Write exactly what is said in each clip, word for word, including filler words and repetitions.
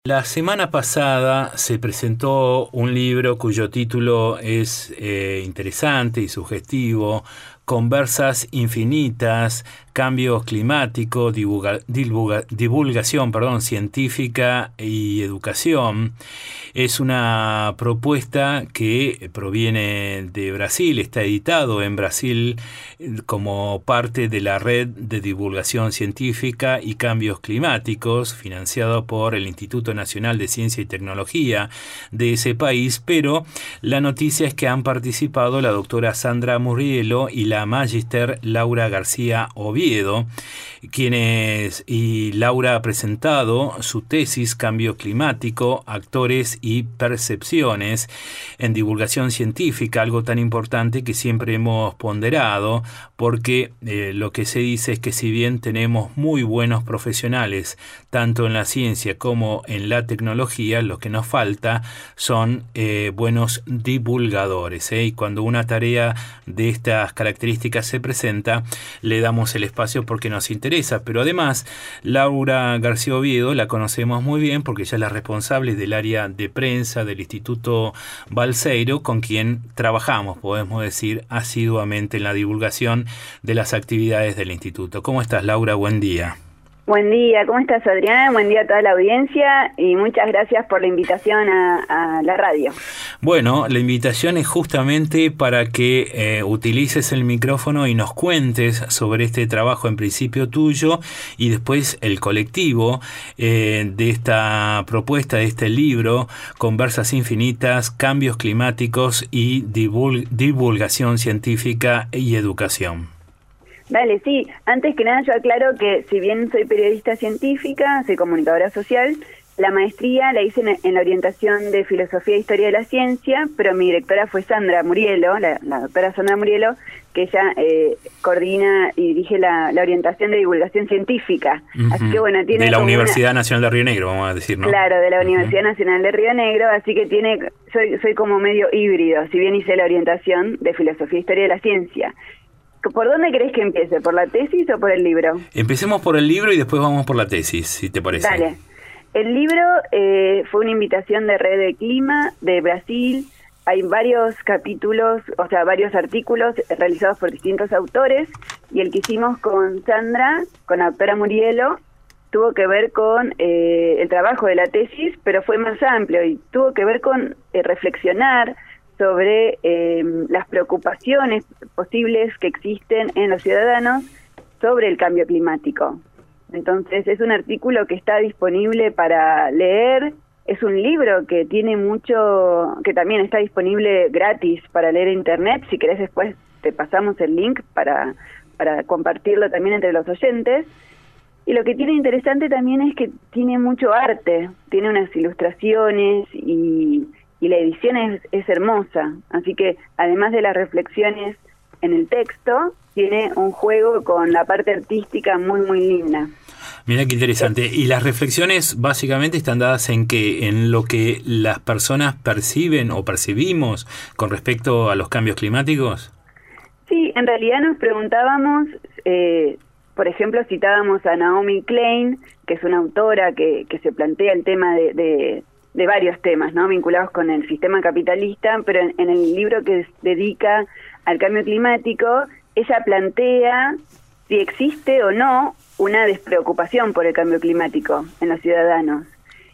La semana pasada se presentó un libro cuyo título es eh, interesante y sugestivo: Conversas infinitas, cambios climáticos, divulga, divulga, divulgación perdón, científica y educación. Es una propuesta que proviene de Brasil, está editado en Brasil como parte de la Red de Divulgación Científica y Cambios Climáticos, financiado por el Instituto Nacional de Ciencia y Tecnología de ese país, pero la noticia es que han participado la doctora Sandra Murielo y la magíster Laura García Oviedo, quienes y Laura ha presentado su tesis Cambio Climático, Actores y Percepciones en Divulgación Científica, algo tan importante que siempre hemos ponderado, porque eh, lo que se dice es que si bien tenemos muy buenos profesionales, tanto en la ciencia como en la tecnología, lo que nos falta son eh, buenos divulgadores, ¿eh? Y cuando una tarea de estas características se presenta, le damos el espacio porque nos interesa. Pero además, Laura García Oviedo la conocemos muy bien porque ella es la responsable del área de prensa del Instituto Balseiro, con quien trabajamos, podemos decir, asiduamente en la divulgación de las actividades del instituto. ¿Cómo estás, Laura? Buen día. Buen día, ¿cómo estás, Adrián? Buen día a toda la audiencia y muchas gracias por la invitación a, a la radio. Bueno, la invitación es justamente para que eh, utilices el micrófono y nos cuentes sobre este trabajo, en principio tuyo, y después el colectivo eh, de esta propuesta, de este libro, Conversas infinitas, cambios climáticos y divul- divulgación científica y educación. Dale, sí. Antes que nada yo aclaro que si bien soy periodista científica, soy comunicadora social, la maestría la hice en, en la orientación de Filosofía e Historia de la Ciencia, pero mi directora fue Sandra Murielo, la, la doctora Sandra Murielo, que ella eh, coordina y dirige la, la orientación de divulgación científica. Uh-huh. Así que bueno, tiene de la Universidad una... Nacional de Río Negro, vamos a decir, ¿no? Claro, de la Uh-huh. Universidad Nacional de Río Negro, así que tiene soy, soy como medio híbrido, si bien hice la orientación de Filosofía e Historia de la Ciencia. ¿Por dónde querés que empiece? ¿Por la tesis o por el libro? Empecemos por el libro y después vamos por la tesis, si te parece. Dale. El libro eh, fue una invitación de Red de Clima de Brasil. Hay varios capítulos, o sea, varios artículos realizados por distintos autores, y el que hicimos con Sandra, con la doctora Murielo, tuvo que ver con eh, el trabajo de la tesis, pero fue más amplio y tuvo que ver con eh, reflexionar sobre eh, las preocupaciones posibles que existen en los ciudadanos sobre el cambio climático. Entonces es un artículo que está disponible para leer, es un libro que tiene mucho, que también está disponible gratis para leer en internet. Si querés después te pasamos el link para, para compartirlo también entre los oyentes. Y lo que tiene interesante también es que tiene mucho arte, tiene unas ilustraciones y... y la edición es, es hermosa, así que además de las reflexiones en el texto, tiene un juego con la parte artística muy, muy linda. Mira qué interesante. ¿Y las reflexiones básicamente están dadas en qué? ¿En lo que las personas perciben o percibimos con respecto a los cambios climáticos? Sí, en realidad nos preguntábamos, eh, por ejemplo, citábamos a Naomi Klein, que es una autora que, que se plantea el tema de... de de varios temas, ¿no?, vinculados con el sistema capitalista, pero en, en el libro que dedica al cambio climático, ella plantea si existe o no una despreocupación por el cambio climático en los ciudadanos.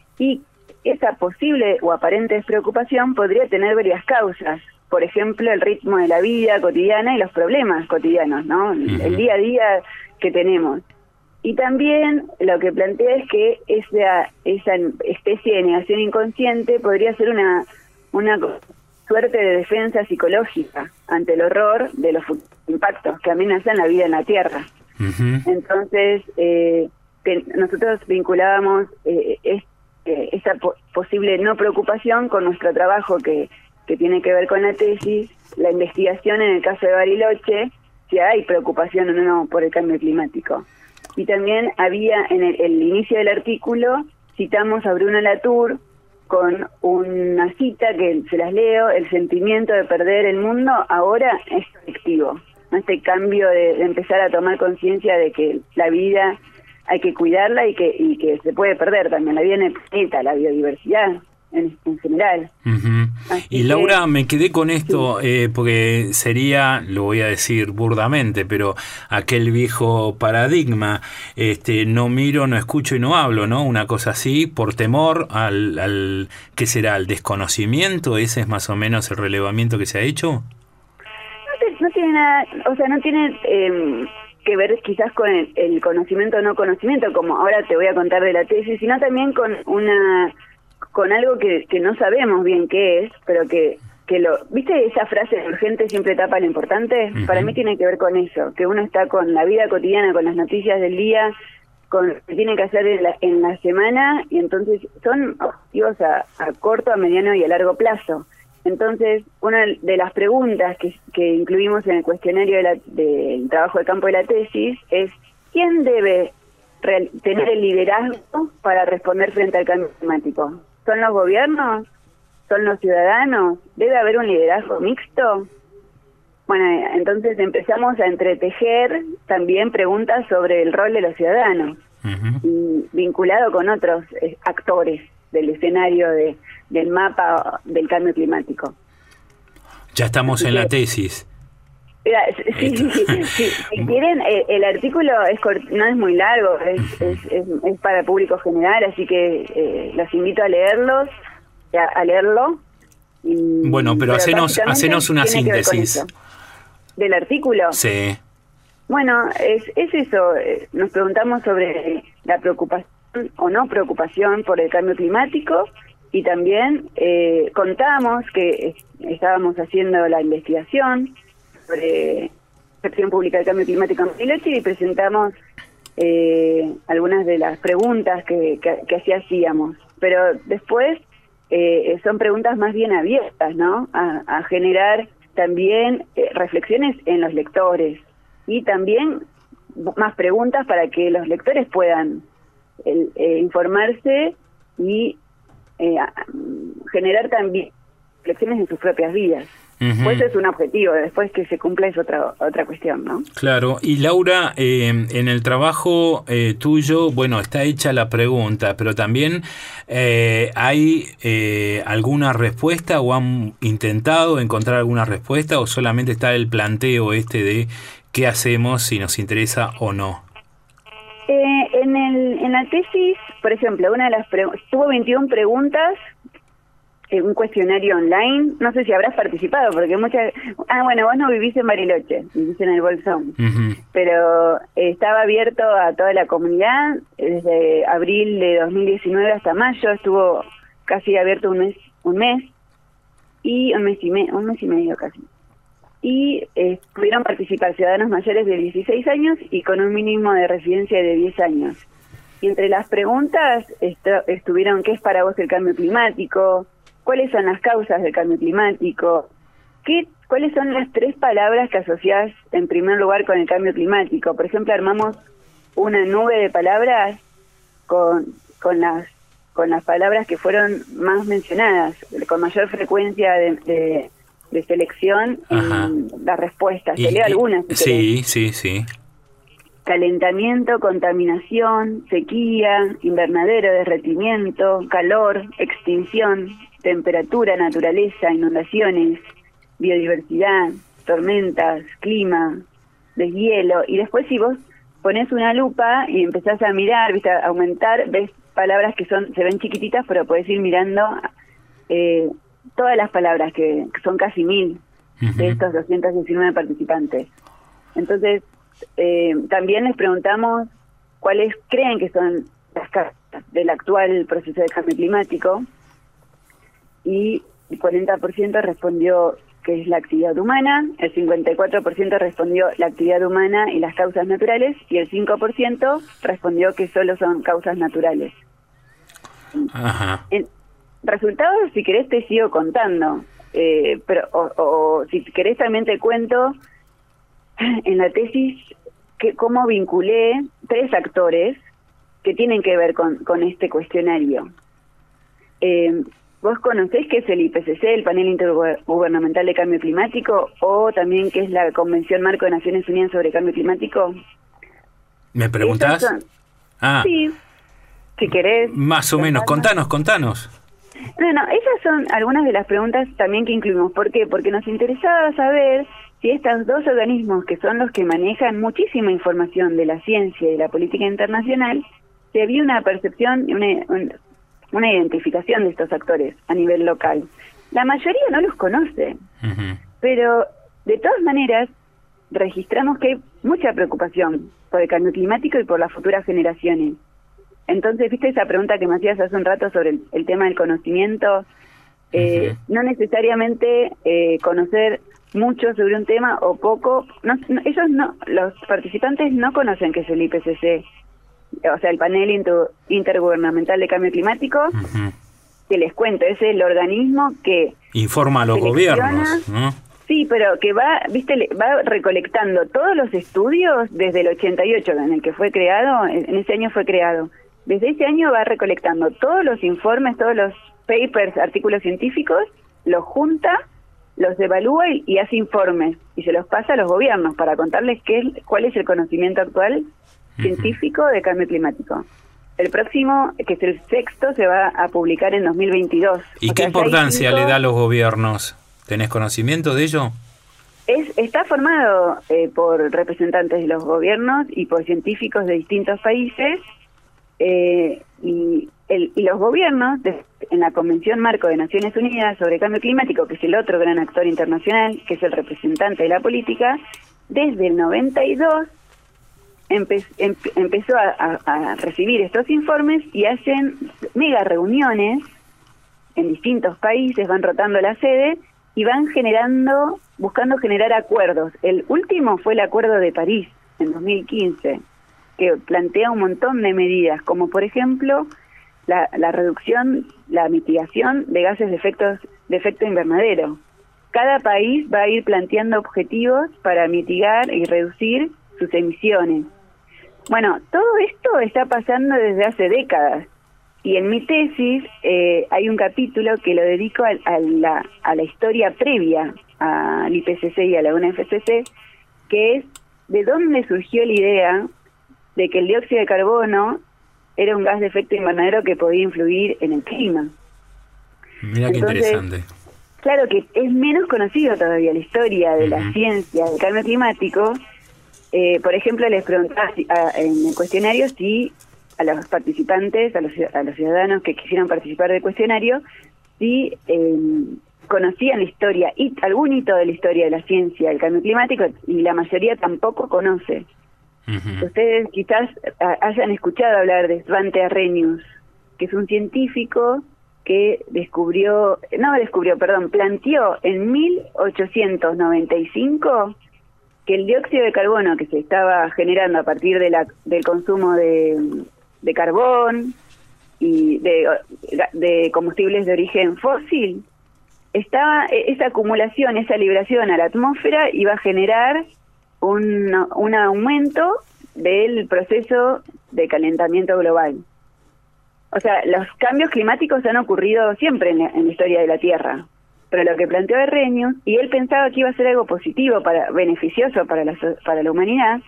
Y esa posible o aparente despreocupación podría tener varias causas. Por ejemplo, el ritmo de la vida cotidiana y los problemas cotidianos, ¿no?, uh-huh. el día a día que tenemos. Y también lo que plantea es que esa, esa especie de negación inconsciente podría ser una, una suerte de defensa psicológica ante el horror de los impactos que amenazan la vida en la Tierra. Uh-huh. Entonces, eh, que nosotros vinculábamos eh, es, eh, esa po- posible no preocupación con nuestro trabajo que, que tiene que ver con la tesis, la investigación en el caso de Bariloche, si hay preocupación o no por el cambio climático. Y también había, en el, el inicio del artículo, citamos a Bruno Latour con una cita que se las leo: el sentimiento de perder el mundo ahora es colectivo, ¿no? Este cambio de, de empezar a tomar conciencia de que la vida hay que cuidarla y que y que se puede perder también la vida en el planeta, la biodiversidad en, en general. Uh-huh. Y Laura, que, me quedé con esto, sí. eh, porque sería, lo voy a decir burdamente, pero aquel viejo paradigma, este, no miro, no escucho y no hablo, ¿no? Una cosa así, por temor al, al ¿qué será? ¿Al desconocimiento? ¿Ese es más o menos el relevamiento que se ha hecho? No, te, no tiene nada, o sea, no tiene eh, que ver quizás con el, el conocimiento o no conocimiento, como ahora te voy a contar de la tesis, sino también con una... con algo que, que no sabemos bien qué es, pero que, que lo... ¿Viste esa frase urgente siempre tapa lo importante? Uh-huh. Para mí tiene que ver con eso, que uno está con la vida cotidiana, con las noticias del día, con lo que tiene que hacer en la, en la semana, y entonces son objetivos a, a corto, a mediano y a largo plazo. Entonces, una de las preguntas que, que incluimos en el cuestionario de la, del trabajo de campo de la tesis es ¿quién debe real, tener el liderazgo para responder frente al cambio climático? ¿Son los gobiernos? ¿Son los ciudadanos? ¿Debe haber un liderazgo mixto? Bueno, entonces empezamos a entretejer también preguntas sobre el rol de los ciudadanos, uh-huh. y vinculado con otros eh, actores del escenario de, del mapa del cambio climático. Ya estamos Así en que, la tesis. Mira, sí, sí, sí, sí. Si quieren, el, el artículo es no es muy largo, es, es, es, es para público general, así que eh, los invito a leerlos, a, a leerlo. Y, bueno, pero, pero hacenos, hacenos una síntesis. ¿Del artículo? Sí. Bueno, es, es eso, nos preguntamos sobre la preocupación o no preocupación por el cambio climático, y también eh, contamos que estábamos haciendo la investigación sobre percepción pública del cambio climático en Bariloche y presentamos eh, algunas de las preguntas que, que, que así hacíamos. Pero después eh, son preguntas más bien abiertas, ¿no? A, a generar también eh, reflexiones en los lectores y también más preguntas para que los lectores puedan el, eh, informarse y eh, generar también reflexiones en sus propias vidas. Uh-huh. Pues es un objetivo, después que se cumpla es otra otra cuestión, ¿no? Claro, y Laura, eh, en el trabajo eh, tuyo, bueno, está hecha la pregunta, pero también eh, ¿hay eh, alguna respuesta o han intentado encontrar alguna respuesta o solamente está el planteo este de qué hacemos si nos interesa o no? Eh, en, el, en la tesis, por ejemplo, una de las pre- tuvo veintiuna preguntas, un cuestionario online, no sé si habrás participado, porque muchas... Ah, bueno, vos no vivís en Bariloche, vivís en el Bolsón, uh-huh. pero eh, estaba abierto a toda la comunidad, desde abril de dos mil diecinueve hasta mayo, estuvo casi abierto un mes, un mes, y un mes y, me, un mes y medio casi. Y eh, pudieron participar ciudadanos mayores de dieciséis años y con un mínimo de residencia de diez años. Y entre las preguntas estu- estuvieron ¿qué es para vos el cambio climático? ¿Cuáles son las causas del cambio climático? ¿Qué, ¿Cuáles son las tres palabras que asociás en primer lugar con el cambio climático? Por ejemplo, armamos una nube de palabras con, con, las, con las palabras que fueron más mencionadas, con mayor frecuencia de, de, de selección en las respuestas. Te leo algunas. Si sí, sí, sí. Calentamiento, contaminación, sequía, invernadero, derretimiento, calor, extinción, temperatura, naturaleza, inundaciones, biodiversidad, tormentas, clima, deshielo. Y después si vos pones una lupa y empezás a mirar, viste, a aumentar, ves palabras que son se ven chiquititas, pero podés ir mirando eh, todas las palabras, que, que son casi mil uh-huh. de estos doscientos diecinueve participantes. Entonces, eh, también les preguntamos cuáles creen que son las causas del actual proceso de cambio climático, y el cuarenta por ciento respondió que es la actividad humana, el cincuenta y cuatro por ciento respondió la actividad humana y las causas naturales, y el cinco por ciento respondió que solo son causas naturales. Ajá. En resultados, si querés, te sigo contando, eh, pero o, o si querés también te cuento en la tesis que cómo vinculé tres actores que tienen que ver con, con este cuestionario. Eh, ¿Vos conocés qué es el I P C C, el Panel Intergubernamental de Cambio Climático, o también qué es la Convención Marco de Naciones Unidas sobre Cambio Climático? ¿Me preguntás? Son, Ah, sí, si querés. Más o menos, contanos, contanos. No, no, esas son algunas de las preguntas también que incluimos. ¿Por qué? Porque nos interesaba saber si estos dos organismos, que son los que manejan muchísima información de la ciencia y de la política internacional, si había una percepción, una, una identificación de estos actores a nivel local. La mayoría no los conoce, uh-huh. pero de todas maneras registramos que hay mucha preocupación por el cambio climático y por las futuras generaciones. Entonces, viste esa pregunta que me hacías hace un rato sobre el, el tema del conocimiento, eh, uh-huh. no necesariamente eh, conocer mucho sobre un tema o poco, no, no, ellos no, los participantes no conocen qué es el I P C C, o sea, el panel inter, intergubernamental de cambio climático, uh-huh. que les cuento, es el organismo que informa a los gobiernos, ¿no? Sí, pero que va, viste, va recolectando todos los estudios desde el ochenta y ocho, en el que fue creado, en ese año fue creado. Desde ese año va recolectando todos los informes, todos los papers, artículos científicos, los junta, los evalúa y, y hace informes y se los pasa a los gobiernos para contarles qué es, cuál es el conocimiento actual uh-huh. científico de cambio climático. El próximo, que es el sexto, se va a publicar en dos mil veintidós. ¿Y o qué sea, importancia cinco... le da a los gobiernos? ¿Tenés conocimiento de ello? Es, está formado eh, por representantes de los gobiernos y por científicos de distintos países, eh, y, el, y los gobiernos, de, en la Convención Marco de Naciones Unidas sobre Cambio Climático, que es el otro gran actor internacional, que es el representante de la política, desde el noventa y dos empe, em, empezó a, a, a recibir estos informes y hacen mega reuniones en distintos países, van rotando la sede, y van generando, buscando generar acuerdos. El último fue el Acuerdo de París, en dos mil quince, que plantea un montón de medidas, como por ejemplo, la, la reducción, la mitigación de gases de, efectos, de efecto invernadero. Cada país va a ir planteando objetivos para mitigar y reducir sus emisiones. Bueno, todo esto está pasando desde hace décadas. Y en mi tesis eh, hay un capítulo que lo dedico a, a, la, a la historia previa al I P C C y a la U N F C C, que es de dónde surgió la idea de que el dióxido de carbono era un gas de efecto invernadero que podía influir en el clima. Mira qué Entonces, interesante. Claro que es menos conocido todavía la historia de uh-huh. la ciencia del cambio climático. Eh, por ejemplo, les preguntaba si, a, en el cuestionario si a los participantes, a los, a los ciudadanos que quisieran participar del cuestionario, si eh, conocían la historia, y algún hito de la historia de la ciencia del cambio climático, y la mayoría tampoco conoce. Uh-huh. Ustedes quizás a, hayan escuchado hablar de Svante Arrhenius, que es un científico que descubrió, no descubrió, perdón, planteó en mil ochocientos noventa y cinco que el dióxido de carbono que se estaba generando a partir de la, del consumo de de carbón y de, de combustibles de origen fósil, estaba esa acumulación, esa liberación a la atmósfera iba a generar un, un aumento del proceso de calentamiento global. O sea, los cambios climáticos han ocurrido siempre en la, en la historia de la Tierra, pero lo que planteó Arrhenius, y él pensaba que iba a ser algo positivo, para beneficioso para la, para la humanidad,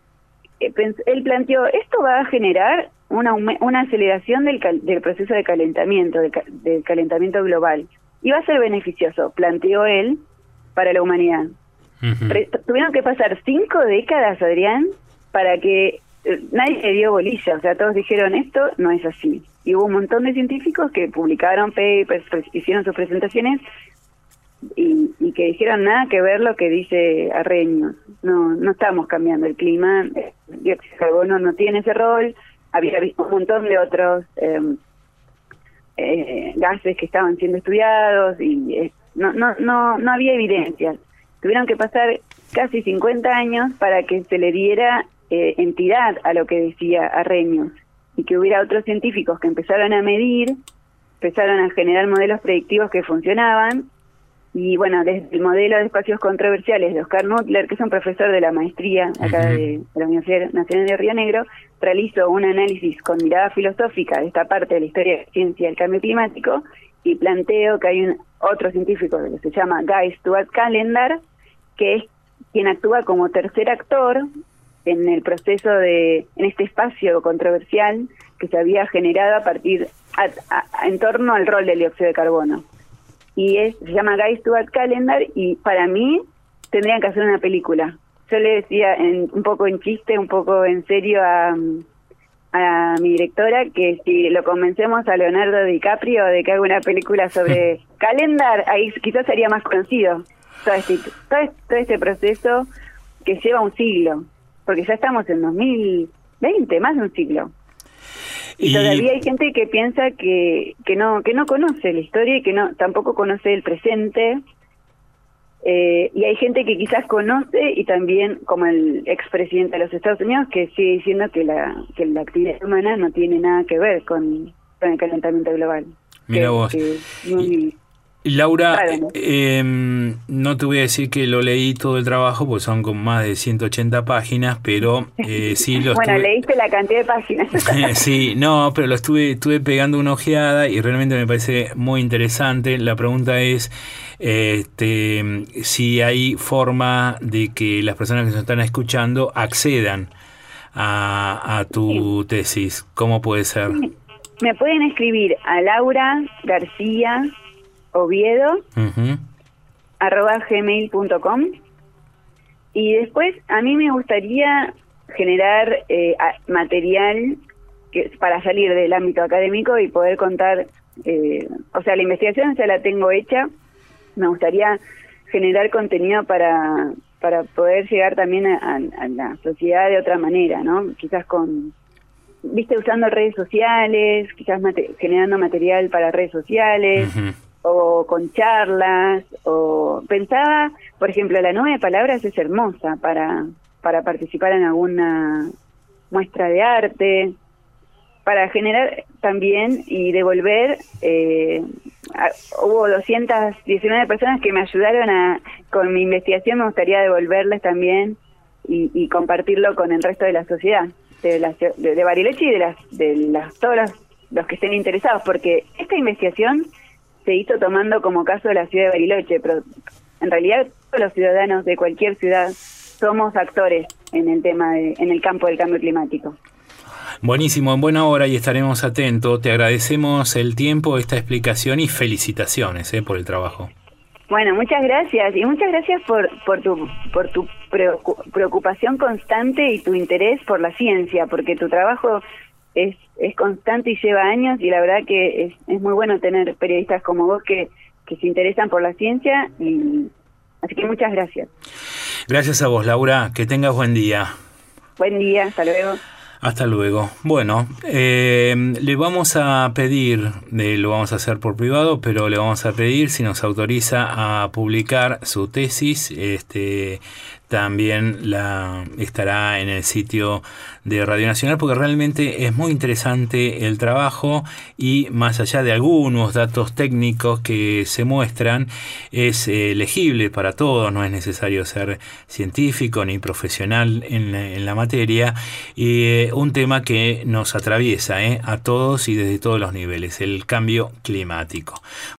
él planteó, esto va a generar una, una aceleración del, del proceso de calentamiento, del, del calentamiento global, y va a ser beneficioso, planteó él, para la humanidad. Uh-huh. Re, tuvieron que pasar cinco décadas, Adrián, para que eh, nadie le dio bolilla, o sea, todos dijeron, esto no es así. Y hubo un montón de científicos que publicaron papers, hicieron sus presentaciones, Y, y que dijeron nada que ver lo que dice Arrhenius. No, no estamos cambiando el clima, el dióxido de carbono no tiene ese rol. Había un montón de otros eh, eh, gases que estaban siendo estudiados y eh, no, no, no, no había evidencias. Tuvieron que pasar casi cincuenta años para que se le diera eh, entidad a lo que decía Arrhenius y que hubiera otros científicos que empezaron a medir, empezaron a generar modelos predictivos que funcionaban. Y bueno, desde el modelo de espacios controversiales de Oscar Nutler, que es un profesor de la maestría acá uh-huh. de, de la Universidad Nacional de Río Negro, realizó un análisis con mirada filosófica de esta parte de la historia de la ciencia del cambio climático y planteo que hay un otro científico que se llama Guy Stuart Calendar, que es quien actúa como tercer actor en el proceso de, en este espacio controversial que se había generado a partir, a, a, en torno al rol del dióxido de carbono. Y es, se llama Guy Stuart Calendar, y para mí tendrían que hacer una película. Yo le decía en, un poco en chiste, un poco en serio a, a mi directora que si lo convencemos a Leonardo DiCaprio de que haga una película sobre Calendar, ahí quizás sería más conocido todo este, todo este, todo este proceso que lleva un siglo, porque ya estamos en dos mil veinte, más de un siglo. Y, y todavía hay gente que piensa que que no que no conoce la historia y que no tampoco conoce el presente. Eh, y hay gente que quizás conoce, y también como el expresidente de los Estados Unidos, que sigue diciendo que la que la actividad humana no tiene nada que ver con, con el calentamiento global. Mira que, vos. Que muy, Laura, claro, ¿no? Eh, no te voy a decir que lo leí todo el trabajo, porque son con más de ciento ochenta páginas, pero eh, sí lo bueno, estuve... leíste la cantidad de páginas. Sí, no, pero lo estuve, estuve pegando una ojeada y realmente me parece muy interesante. La pregunta es este, si hay forma de que las personas que nos están escuchando accedan a, a tu sí. tesis. ¿Cómo puede ser? Sí. Me pueden escribir a Laura García Oviedo, uh-huh. arroba gmail punto com, y después a mí me gustaría generar eh, material que, para salir del ámbito académico y poder contar, eh, o sea, la investigación ya la tengo hecha, me gustaría generar contenido para para poder llegar también a, a la sociedad de otra manera, ¿no? Quizás con, viste, usando redes sociales, quizás mate- generando material para redes sociales, uh-huh. o con charlas, o pensaba, por ejemplo, la nube de palabras es hermosa para para participar en alguna muestra de arte, para generar también y devolver, eh, a, hubo doscientas diecinueve personas que me ayudaron a con mi investigación, me gustaría devolverles también y, y compartirlo con el resto de la sociedad, de, la, de, de Bariloche y de las de las todos los, los que estén interesados, porque esta investigación se hizo tomando como caso de la ciudad de Bariloche, pero en realidad todos los ciudadanos de cualquier ciudad somos actores en el tema de, en el campo del cambio climático. Buenísimo, en buena hora y estaremos atentos. Te agradecemos el tiempo, esta explicación y felicitaciones eh, por el trabajo. Bueno, muchas gracias y muchas gracias por por tu por tu preocupación constante y tu interés por la ciencia, porque tu trabajo es es constante y lleva años, y la verdad que es, es muy bueno tener periodistas como vos que, que se interesan por la ciencia, y así que muchas gracias. Gracias a vos, Laura, que tengas buen día. Buen día, hasta luego. Hasta luego. Bueno, eh, le vamos a pedir, eh, lo vamos a hacer por privado, pero le vamos a pedir si nos autoriza a publicar su tesis. Este, también la estará en el sitio de Radio Nacional, porque realmente es muy interesante el trabajo, y más allá de algunos datos técnicos que se muestran, es eh, legible para todos, no es necesario ser científico ni profesional en la, en la materia, y eh, un tema que nos atraviesa eh, a todos y desde todos los niveles, el cambio climático.